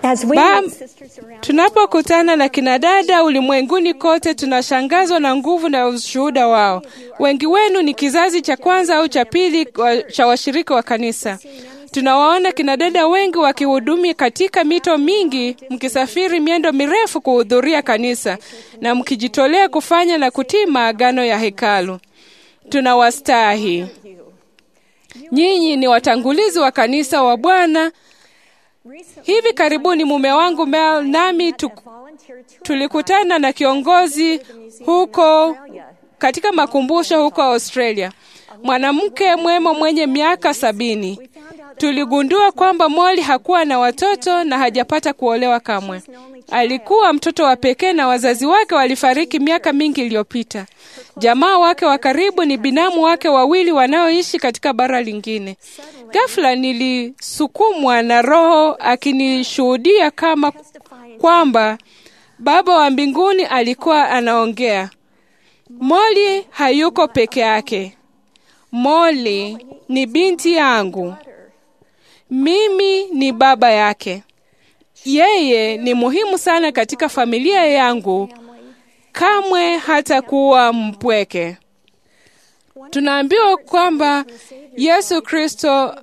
Tunapokutana na kinadada ulimwenguni kote, tunashangazwa na nguvu na ushuhuda wao. Wengi wenu ni kizazi cha kwanza au cha pili cha washirika wa kanisa. Tunawaona kinadada wengi wakihudumia katika mito mingi, mkisafiri miendo mirefu kuhudhuria kanisa na mkijitolea kufanya na kutii maagano ya hekalu. Tunawastahi. Nyinyi ni watangulizi wa kanisa wa Bwana. Hivi karibuni mume wangu Mel nami tulikutana na kiongozi huko katika makumbusho huko Australia. Mwanamke mwema mwenye miaka 70. Tuligundua kwamba Molly hakuwa na watoto na hajapata kuolewa kamwe. Alikuwa mtoto wa pekee na wazazi wake walifariki miaka mingi iliyopita. Jamaa wake wa karibu ni binamu wake wawili wanaoishi katika bara lingine. Ghafla nilisukumwa na Roho akinishuhudia kama kwamba Baba wa mbinguni alikuwa anaongea. Molly hayuko peke yake. Molly ni binti yangu. Mimi ni baba yake. Yeye ni muhimu sana katika familia yangu. Kamwe hatakuwa mpweke. Tunaambiwa kwamba Yesu Kristo,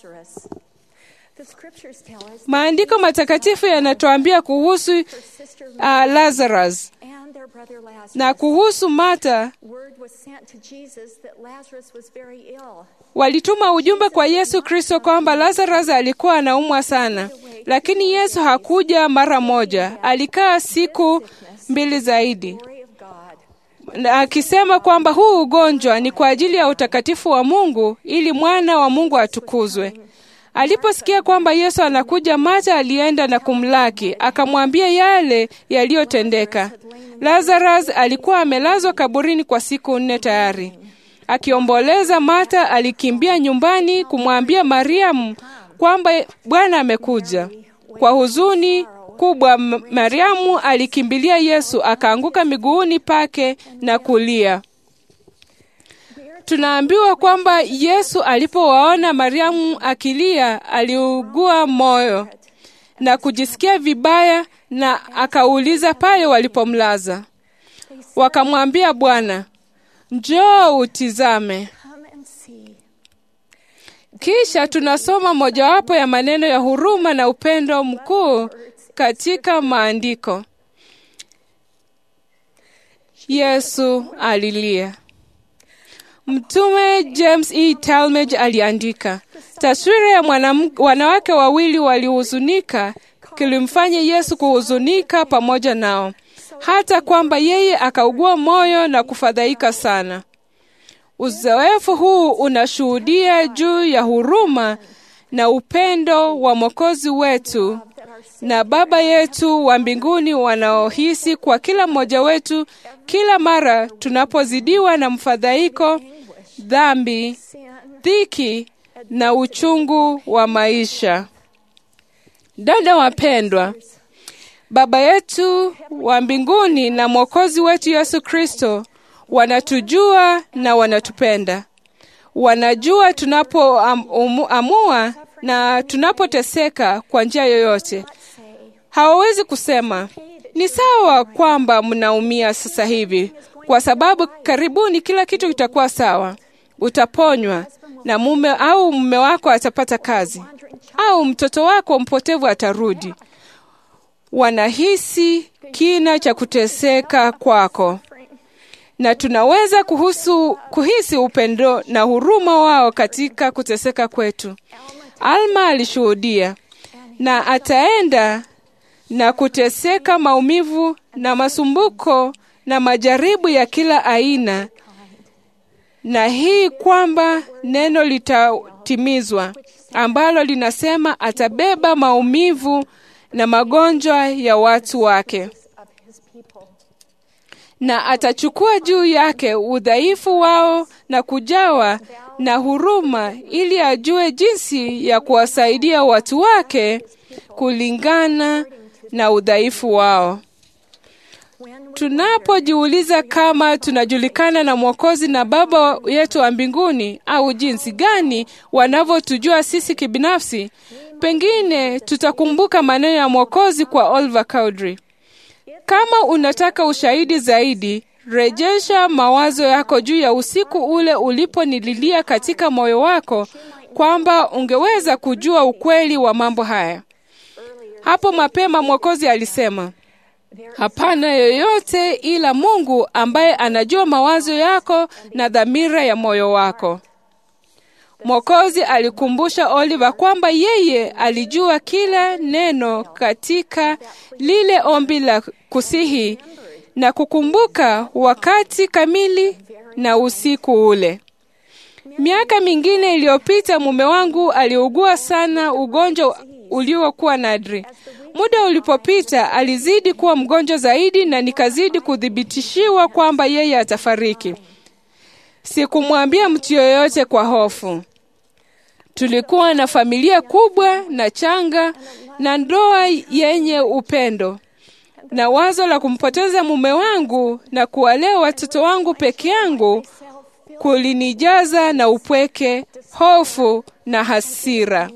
Maandiko matakatifu yanatuambia kuhusu Lazarus na kuhusu Martha. Walituma ujumbe kwa Yesu Kristo kwamba Lazarus alikuwa anaumwa sana, lakini Yesu hakuja mara moja. Alikaa siku 2 zaidi, akisema kwamba huu ugonjwa ni kwa ajili ya utakatifu wa Mungu, ili mwana wa Mungu atukuzwe. Aliposikia kwamba Yesu anakuja, Martha alienda na kumlaki, akamwambia yale yaliyotendeka. Lazarus alikuwa amelazwa kaburini kwa siku 4 tayari. Akiomboleza, Martha alikimbia nyumbani kumwambia Mariamu kwamba Bwana amekuja. Kwa huzuni kubwa, Mariamu alikimbilia Yesu, akaanguka miguuni pake na kulia. Tunaambiwa kwamba Yesu alipowaona Mariamu akilia, aliugua moyo na kujisikia vibaya, na akauliza pale walipomlaza. Wakamwambia, Bwana, njoo utizame. Kisha tunasoma mojawapo ya maneno ya huruma na upendo mkuu katika Maandiko. Yesu alilia. Mtume James E. Talmage aliandika, taswira ya wanawake wawili walihuzunika kilimfanya Yesu kuhuzunika pamoja nao, hata kwamba yeye akaugua moyo na kufadhaika sana. Uzoefu huu unashuhudia juu ya huruma na upendo wa Mwokozi wetu na Baba yetu wa mbinguni wanaohisi kwa kila mmoja wetu kila mara tunapozidiwa na mfadhaiko, dhambi, dhiki na uchungu wa maisha. Dada wapendwa, Baba yetu wa mbinguni na Mwokozi wetu Yesu Kristo wanatujua na wanatupenda. Wanajua tunapoamua na tunapoteseka kwa njia yoyote. Hawawezi kusema, ni sawa kwamba mnaumia sasa hivi, kwa sababu karibuni kila kitu kitakuwa sawa. Utaponywa na mume wako atapata kazi, au mtoto wako mpotevu atarudi. Wanahisi kina cha kuteseka kwako, na tunaweza kuhisi upendo na huruma wao katika kuteseka kwetu. Alma alishuhudia na ataenda na kuteseka maumivu na masumbuko na majaribu ya kila aina, na hii kwamba neno litatimizwa ambalo linasema atabeba maumivu na magonjwa ya watu wake, na atachukua juu yake udhaifu wao na kujawa na huruma, ili ajue jinsi ya kuwasaidia watu wake kulingana na udhaifu wao. Tunapojiuliza kama tunajulikana na Mwokozi na Baba yetu wa mbinguni, au jinsi gani wanavyotujua sisi kibinafsi, Pengine tutakumbuka maneno ya Mwokozi kwa Oliver Cowdery. Kama unataka ushahidi zaidi, rejesha mawazo yako juu ya usiku ule uliponililia katika moyo wako kwamba ungeweza kujua ukweli wa mambo haya. Hapo mapema Mwokozi alisema, hapana yoyote ila Mungu ambaye anajua mawazo yako na dhamira ya moyo wako. Mwokozi alikumbusha Oliver kwamba yeye alijua kila neno katika lile ombi la kusihi na kukumbuka wakati kamili na usiku ule. Miaka mingine iliyopita mume wangu aliugua sana ugonjwa uliokuwa nadri. Muda ulipopita alizidi kuwa mgonjwa zaidi na nikazidi kudhibitishiwa kwamba yeye atafariki. Sikumwambia mtu yoyote kwa hofu. Tulikuwa na familia kubwa na changa na ndoa yenye upendo. Na wazo la kumpoteza mume wangu na kuwalea watoto wangu peke yangu kulinijaza na upweke, hofu na hasira.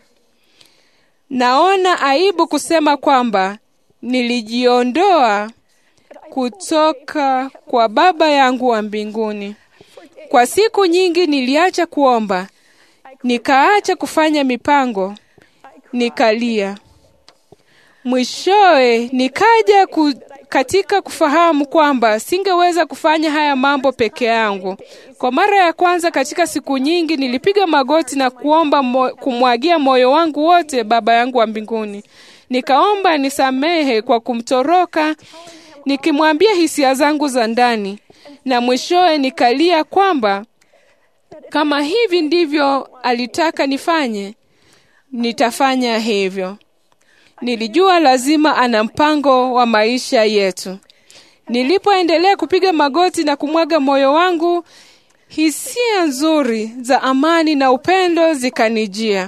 Naona aibu kusema kwamba nilijiondoa kutoka kwa Baba yangu wa mbinguni. Kwa siku nyingi niliacha kuomba, nikaacha kufanya mipango, nikalia. Mwishowe nikaja katika kufahamu kwamba singeweza kufanya haya mambo peke yangu. Kwa mara ya kwanza katika siku nyingi nilipiga magoti na kuomba kumwagia moyo wangu wote Baba yangu wa mbinguni. Nikaomba nisamehe kwa kumtoroka, nikimwambia hisia zangu za ndani. Na mwishowe nikalia kwamba kama hivi ndivyo alitaka nifanye, nitafanya hivyo. Nilijua lazima ana mpango wa maisha yetu. Nilipoendelea kupiga magoti na kumwaga moyo wangu, hisia nzuri za amani na upendo zikanijia.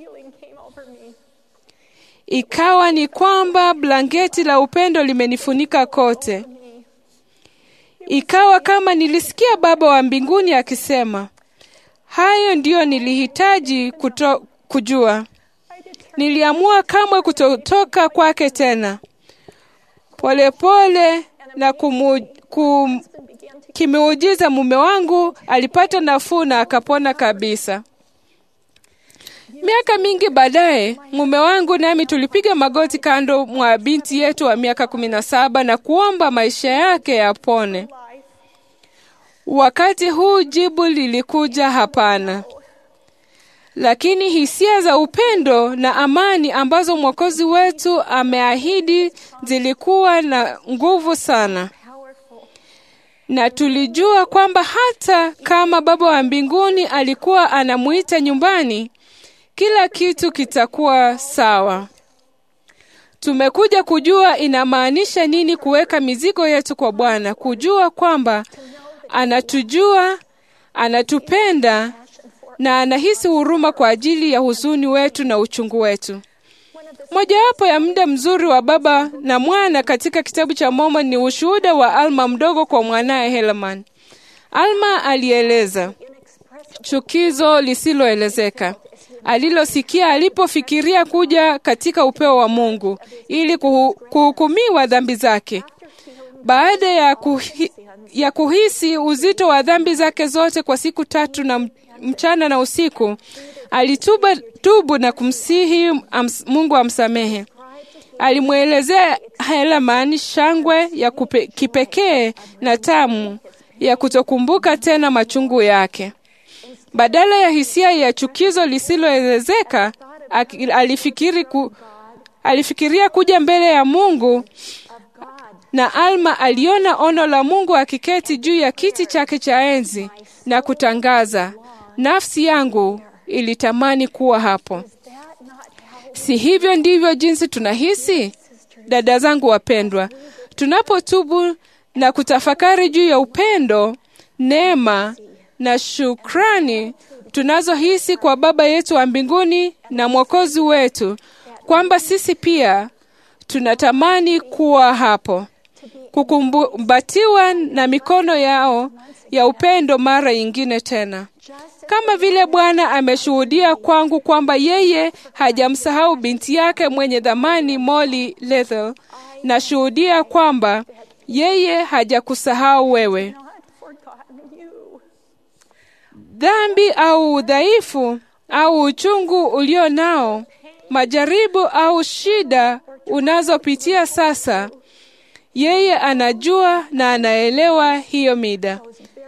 Ikawa ni kwamba blanketi la upendo limenifunika kote. Ikawa kama nilisikia Baba wa mbinguni akisema, hayo ndio nilihitaji kujua. Niliamua kamwe kutotoka kwake tena. Polepole na kimeujiza mume wangu alipata nafuu na akapona kabisa. Miaka mingi baadaye, mume wangu nami tulipiga magoti kando mwa binti yetu wa miaka 17 na kuomba maisha yake yapone. Wakati huu jibu lilikuja hapana. Lakini hisia za upendo na amani ambazo Mwokozi wetu ameahidi zilikuwa na nguvu sana. Na tulijua kwamba hata kama Baba wa mbinguni alikuwa anamuita nyumbani, kila kitu kitakuwa sawa. Tumekuja kujua inamaanisha nini kuweka mizigo yetu kwa Bwana, kujua kwamba anatujua, anatupenda na anahisi huruma kwa ajili ya huzuni wetu na uchungu wetu. Mojawapo ya muda mzuri wa baba na mwana katika kitabu cha Mormon ni ushuhuda wa Alma mdogo kwa mwanae Helaman. Alma alieleza chukizo lisiloelezeka alilosikia alipofikiria kuja katika upeo wa Mungu ili kuhukumiwa dhambi zake. Baada ya kuhisi uzito wa dhambi zake zote kwa siku 3 na mchana na usiku, alitubu na kumsihi Mungu amsamehe. Alimwelezea Helaman shangwe ya kipekee na tamu ya kutokumbuka tena machungu yake. Badala ya hisia ya chukizo lisiloelezeka, alifikiria kuja mbele ya Mungu, na Alma aliona ono la Mungu akiketi juu ya kiti chake cha enzi na kutangaza, nafsi yangu ilitamani kuwa hapo. Si hivyo ndivyo jinsi tunahisi, dada zangu wapendwa, tunapotubu na kutafakari juu ya upendo, neema na shukrani tunazohisi kwa Baba yetu wa mbinguni na Mwokozi wetu, kwamba sisi pia tunatamani kuwa hapo, kukumbatiwa na mikono yao ya upendo mara nyingine tena. kama vile Bwana ameshuhudia kwangu kwamba yeye hajamsahau binti yake mwenye dhamani Molly Lethal, nashuhudia kwamba yeye hajakusahau wewe. Dhambi au udhaifu au uchungu ulio nao, majaribu au shida unazopitia sasa, yeye anajua na anaelewa hiyo mida.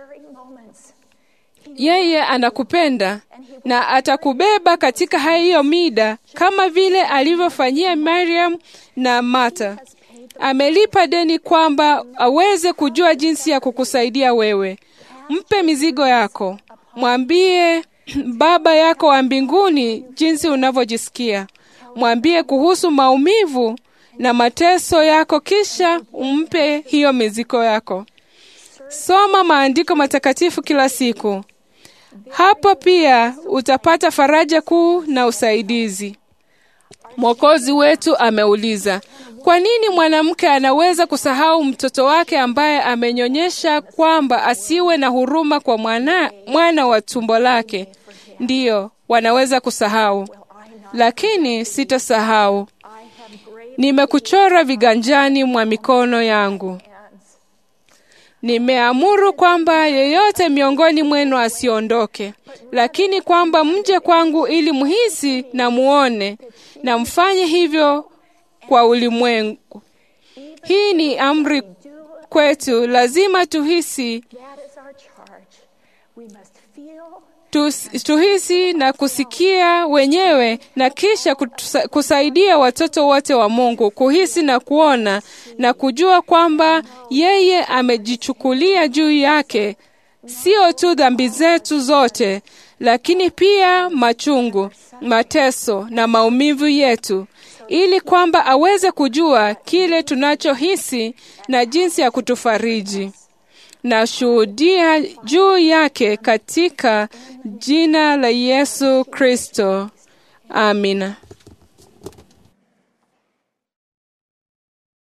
Yeye anakupenda na atakubeba katika hiyo mida kama vile alivyofanyia Miriam na Martha. Amelipa deni kwamba aweze kujua jinsi ya kukusaidia wewe. Mpe mizigo yako. Mwambie Baba yako wa mbinguni jinsi unavyojisikia. Mwambie kuhusu maumivu na mateso yako, kisha umpe hiyo mizigo yako. Soma maandiko matakatifu kila siku. Hapo pia utapata faraja kuu na usaidizi. Mwokozi wetu ameuliza, kwa nini mwanamke anaweza kusahau mtoto wake ambaye amenyonyesha kwamba asiwe na huruma kwa mwana wa tumbo lake? Ndiyo, wanaweza kusahau, lakini sitasahau. Nimekuchora viganjani mwa mikono yangu. Nimeamuru kwamba yeyote miongoni mwenu asiondoke, lakini kwamba mje kwangu ili mhisi na muone, na mfanye hivyo kwa ulimwengu. Hii ni amri kwetu. Lazima tuhisi na kusikia wenyewe, na kisha kusaidia watoto wote wa Mungu kuhisi na kuona na kujua kwamba yeye amejichukulia juu yake sio tu dhambi zetu zote, lakini pia machungu, mateso na maumivu yetu, ili kwamba aweze kujua kile tunachohisi na jinsi ya kutufariji. Na shuhudia juu yake katika jina la Yesu Kristo. Amina.